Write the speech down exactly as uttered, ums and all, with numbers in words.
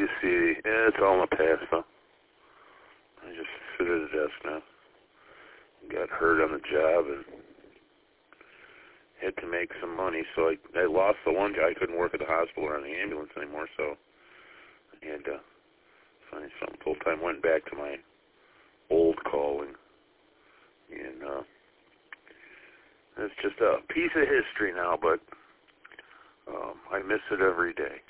C. Yeah, it's all in the past, though. I just sit at a desk now. Got hurt on the job and had to make some money, so I, I lost the one guy. I couldn't work at the hospital or on the ambulance anymore, so I had to find something full-time. Went back to my old calling, and uh, it's just a piece of history now, but um, I miss it every day.